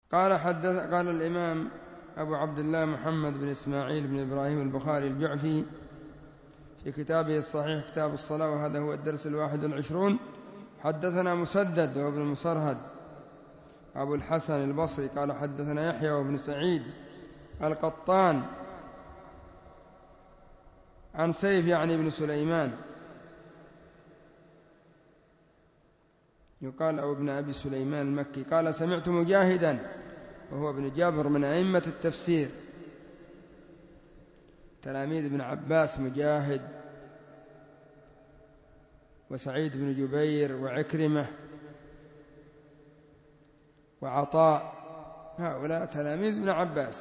قال الإمام أبو عبد الله محمد بن إسماعيل بن إبراهيم البخاري الجعفي في كتابه الصحيح كتاب الصلاة، وهذا هو الدرس 21: حدثنا مسدد وابن مصرهد أبو الحسن البصري قال حدثنا يحيى وابن سعيد القطان عن سيف يعني ابن سليمان يقال أو ابن أبي سليمان المكي قال سمعت مجاهدا وهو ابن جابر من أئمة التفسير تلاميذ ابن عباس، مجاهد وسعيد بن جبير وعكرمة وعطاء، هؤلاء تلاميذ ابن عباس.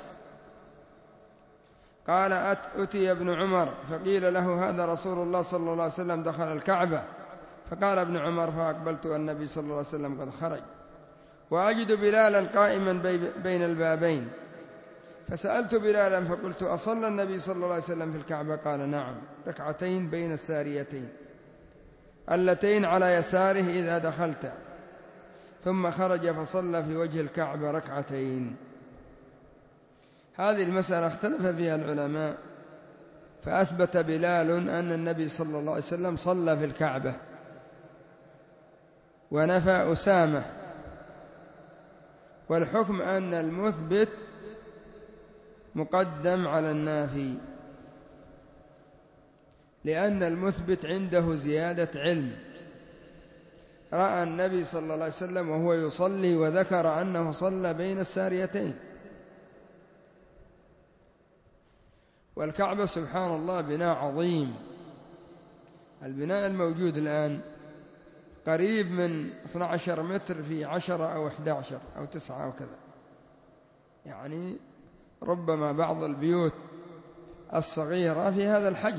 قال أتي ابن عمر فقيل له هذا رسول الله صلى الله عليه وسلم دخل الكعبة، فقال ابن عمر فأقبلت النبي صلى الله عليه وسلم قد خرج وأجد بلالا قائما بين البابين، فسألت بلالا فقلت أصلى النبي صلى الله عليه وسلم في الكعبة؟ قال نعم، ركعتين بين الساريتين اللتين على يساره إذا دخلت، ثم خرج فصلى في وجه الكعبة ركعتين. هذه المسألة اختلف فيها العلماء، فأثبت بلال أن النبي صلى الله عليه وسلم صلى في الكعبة، ونفى أسامة، والحكم أن المثبت مقدم على النافي، لأن المثبت عنده زيادة علم، رأى النبي صلى الله عليه وسلم وهو يصلي وذكر أنه صلى بين الساريتين. والكعبة سبحان الله بناء عظيم، البناء الموجود الآن قريب من 12 متر في 10 أو 11 أو 9 أو كذا، يعني ربما بعض البيوت الصغيرة في هذا الحجم،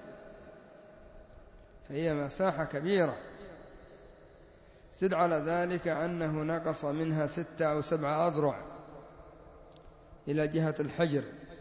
فهي مساحة كبيرة. زد على ذلك أنه نقص منها 6 أو 7 أذرع إلى جهة الحجر.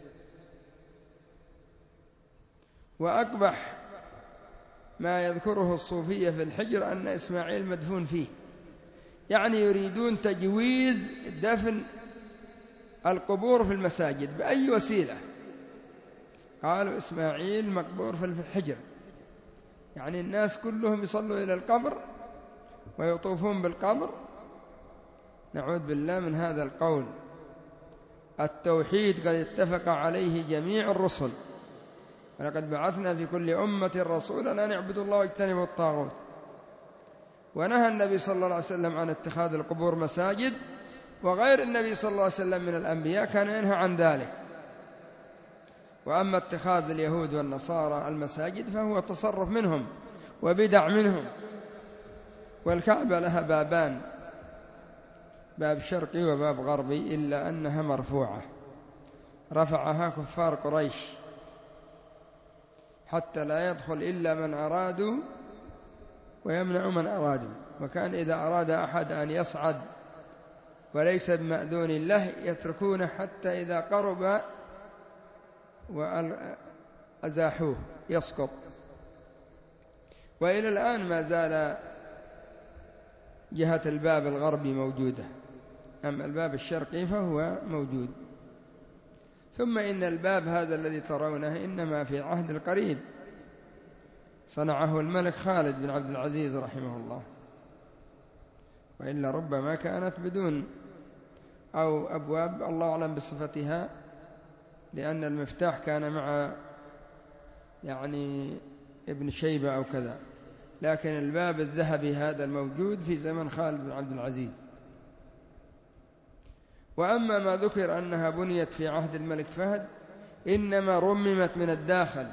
وأقبح ما يذكره الصوفية في الحجر أن إسماعيل مدفون فيه، يعني يريدون تجويز دفن القبور في المساجد بأي وسيلة. قالوا إسماعيل مقبور في الحجر، يعني الناس كلهم يصلوا إلى القبر ويطوفون بالقبر. نعوذ بالله من هذا القول. التوحيد قد اتفق عليه جميع الرسل، ولقد بعثنا في كل أمة رسولا أن اعبدوا الله واجتنبوا الطاغوت، ونهى النبي صلى الله عليه وسلم عن اتخاذ القبور مساجد، وغير النبي صلى الله عليه وسلم من الأنبياء كان ينهى عن ذلك. وأما اتخاذ اليهود والنصارى المساجد فهو تصرف منهم وبدع منهم. والكعبة لها بابان، باب شرقي وباب غربي، إلا أنها مرفوعة، رفعها كفار قريش حتى لا يدخل إلا من أرادوا ويمنع من أرادوا. وكان إذا أراد أحد أن يصعد وليس بمأذون له يتركونه حتى إذا قرب وأزاحوه يسقط. وإلى الآن ما زال جهة الباب الغربي موجودة، أما الباب الشرقي فهو موجود. ثم إن الباب هذا الذي ترونه إنما في العهد القريب صنعه الملك خالد بن عبد العزيز رحمه الله، وإلا ربما كانت بدون أو أبواب الله أعلم بصفتها، لأن المفتاح كان مع يعني ابن شيبة أو كذا، لكن الباب الذهبي هذا الموجود في زمن خالد بن عبد العزيز. وأما ما ذكر أنها بنيت في عهد الملك فهد إنما رممت من الداخل،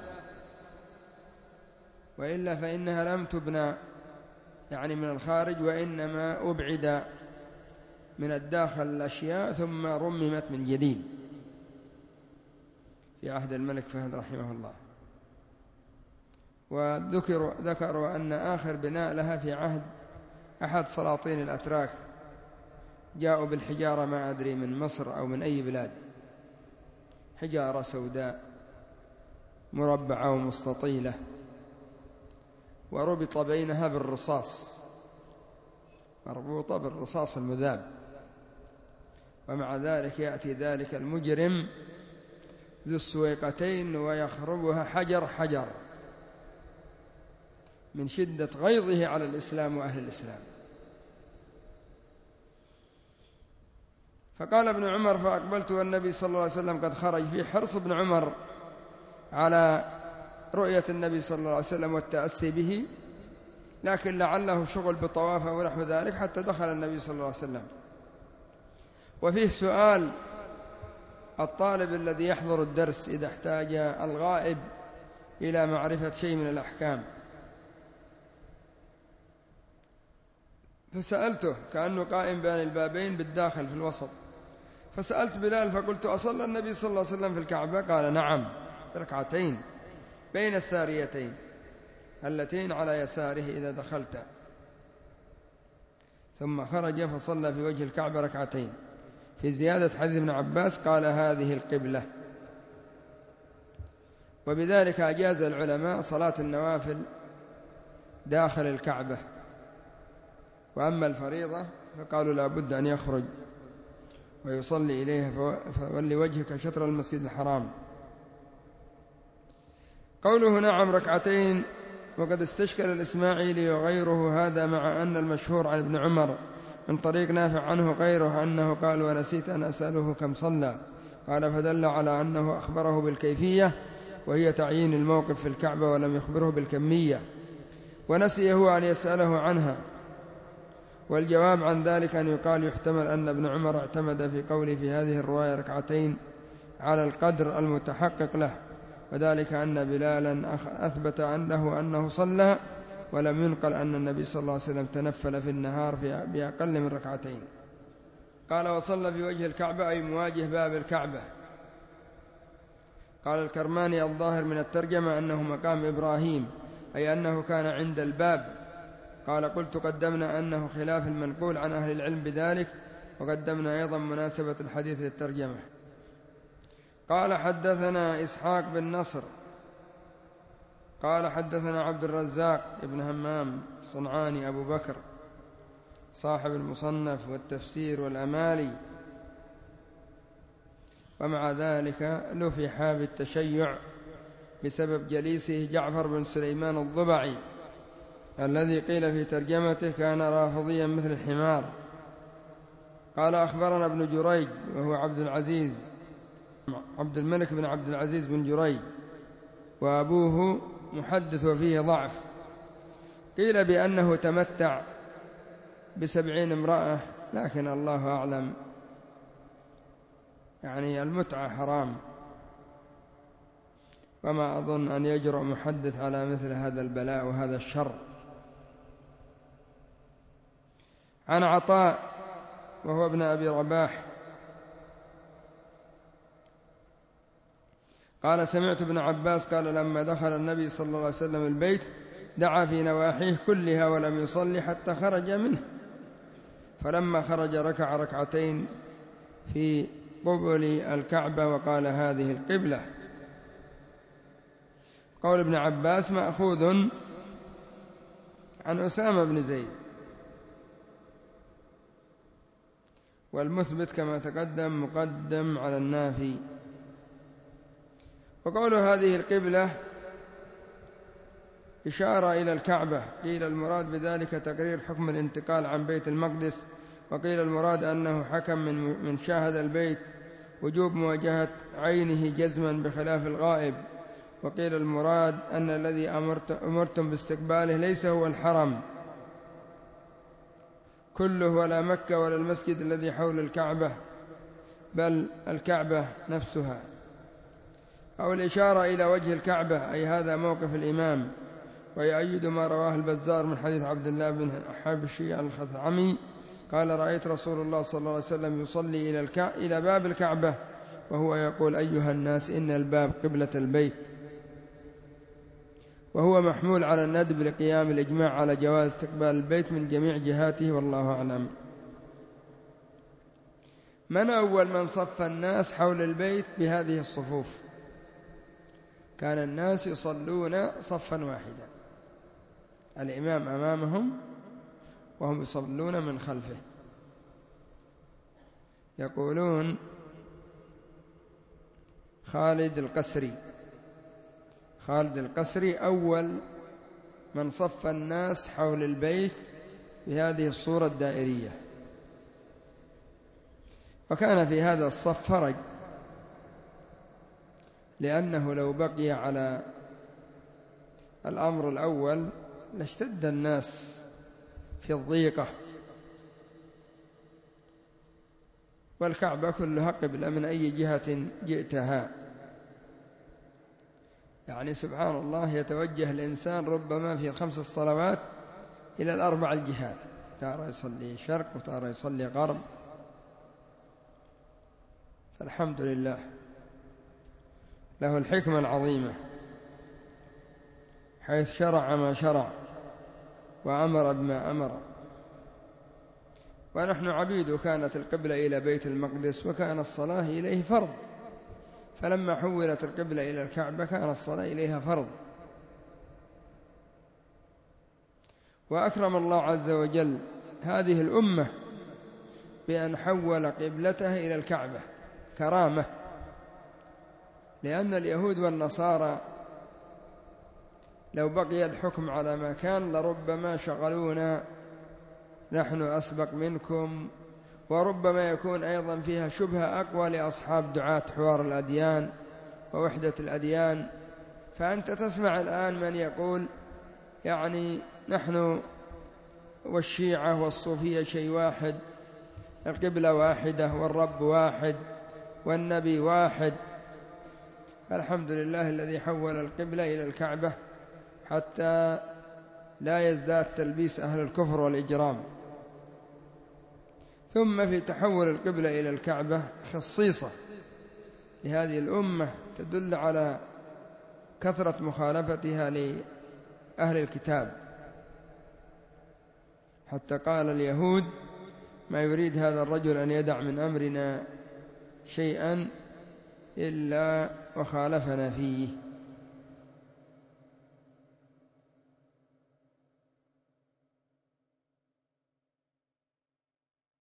وإلا فإنها لم تبنى يعني من الخارج، وإنما أبعد من الداخل الأشياء ثم رممت من جديد في عهد الملك فهد رحمه الله. وذكروا أن آخر بناء لها في عهد أحد سلاطين الأتراك، جاءوا بالحجارة ما أدري من مصر أو من أي بلاد، حجارة سوداء مربعة ومستطيلة، وربط بينها بالرصاص، مربوطة بالرصاص المذاب، ومع ذلك يأتي ذلك المجرم ذو السويقتين ويخربها حجر حجر من شدة غيظه على الإسلام وأهل الإسلام. فقال ابن عمر فأقبلت والنبي صلى الله عليه وسلم قد خرج، في حرص ابن عمر على رؤية النبي صلى الله عليه وسلم والتأسي به، لكن لعله شغل بطواف ونحو ذلك حتى دخل النبي صلى الله عليه وسلم. وفيه سؤال الطالب الذي يحضر الدرس إذا احتاج الغائب إلى معرفة شيء من الأحكام، فسألته كأنه قائم بين البابين بالداخل في الوسط، فسألت بلال فقلت أصلى النبي صلى الله عليه وسلم في الكعبة؟ قال نعم، ركعتين بين الساريتين اللتين على يساره إذا دخلت، ثم خرج فصلى في وجه الكعبة ركعتين. في زيادة حديث ابن عباس قال هذه القبلة. وبذلك أجاز العلماء صلاة النوافل داخل الكعبة، وأما الفريضة فقالوا لا بد أن يخرج ويصلي إليها، فولي وجهك شطر المسجد الحرام. قوله نعم ركعتين وقد استشكل الإسماعيلي وغيره هذا، مع أن المشهور عن ابن عمر من طريق نافع عنه غيره أنه قال ونسيت أن أسأله كم صلى، قال فدل على أنه أخبره بالكيفية وهي تعيين الموقف في الكعبة ولم يخبره بالكمية، ونسي هو أن يسأله عنها. والجواب عن ذلك أن يقال يحتمل أن ابن عمر اعتمد في قوله في هذه الرواية ركعتين على القدر المتحقق له، وذلك أن بلالا أثبت أنه صلى، ولم ينقل أن النبي صلى الله عليه وسلم تنفل في النهار بأقل من ركعتين. قال وصلى في وجه الكعبة أي مواجه باب الكعبة. قال الكرماني الظاهر من الترجمة أنه مقام إبراهيم، أي أنه كان عند الباب. قال قلت قدمنا أنه خلاف المنقول عن أهل العلم بذلك، وقدمنا أيضا مناسبة الحديث للترجمة. قال حدثنا إسحاق بن نصر قال حدثنا عبد الرزاق ابن همام صنعاني أبو بكر صاحب المصنف والتفسير والأمالي، ومع ذلك لفح بالتشيع بسبب جليسه جعفر بن سليمان الضبعي الذي قيل في ترجمته كان رافضيا مثل الحمار. قال أخبرنا ابن جريج وهو عبد الملك بن عبد العزيز بن جريج، وأبوه محدث وفيه ضعف، قيل بأنه تمتع ب70 امرأة، لكن الله أعلم، يعني المتعة حرام، وما أظن أن يجرؤ محدث على مثل هذا البلاء وهذا الشر. عن عطاء وهو ابن أبي رباح قال سمعت ابن عباس قال لما دخل النبي صلى الله عليه وسلم البيت دعا في نواحيه كلها ولم يصلي حتى خرج منه، فلما خرج ركع ركعتين في قبل الكعبة وقال هذه القبلة. قول ابن عباس مأخوذ عن أسامة بن زيد، والمثبت كما تقدم مقدم على النافي. وقول هذه القبلة إشارة إلى الكعبة، قيل المراد بذلك تقرير حكم الانتقال عن بيت المقدس، وقيل المراد أنه حكم من شاهد البيت وجوب مواجهة عينه جزما بخلاف الغائب، وقيل المراد أن الذي أمرتم باستقباله ليس هو الحرم كله ولا مكة ولا المسجد الذي حول الكعبة، بل الكعبة نفسها. أو الإشارة إلى وجه الكعبة، أي هذا موقف الإمام، ويؤيد ما رواه البزار من حديث عبد الله بن حبشي الخثعمي قال رأيت رسول الله صلى الله عليه وسلم يصلي إلى باب الكعبة وهو يقول أيها الناس إن الباب قبلة البيت، وهو محمول على الندب لقيام الإجماع على جواز استقبال البيت من جميع جهاته، والله أعلم. من أول من صف الناس حول البيت بهذه الصفوف؟ كان الناس يصلون صفا واحدا، الإمام أمامهم وهم يصلون من خلفه، يقولون خالد القسري أول من صف الناس حول البيت بهذه الصورة الدائرية، وكان في هذا الصف فرج، لأنه لو بقي على الأمر الأول لاشتد الناس في الضيقة، والكعبة كلها قبلة من أي جهة جئتها. يعني سبحان الله، يتوجه الإنسان ربما في 5 الصلوات إلى 4 الجهات، تارة يصلي شرق وتارة يصلي غرب. فالحمد لله له الحكمة العظيمة، حيث شرع ما شرع وأمر بما أمر. ونحن عبيد، كانت القبلة إلى بيت المقدس وكان الصلاة إليه فرض، فلما حولت القبلة إلى الكعبة كان الصلاة إليها فرض. وأكرم الله عز وجل هذه الأمة بأن حول قبلتها إلى الكعبة كرامة، لأن اليهود والنصارى لو بقي الحكم على ما كان لربما شغلونا، نحن أسبق منكم، وربما يكون أيضا فيها شبهة أقوى لأصحاب دعاة حوار الأديان ووحدة الأديان. فأنت تسمع الآن من يقول يعني نحن والشيعة والصوفية شيء واحد، القبلة واحدة والرب واحد والنبي واحد. الحمد لله الذي حول القبلة إلى الكعبة حتى لا يزداد تلبيس أهل الكفر والإجرام. ثم في تحول القبلة إلى الكعبة خصيصة لهذه الأمة تدل على كثرة مخالفتها لأهل الكتاب، حتى قال اليهود: ما يريد هذا الرجل أن يدع من أمرنا شيئا إلا وخالفنا فيه.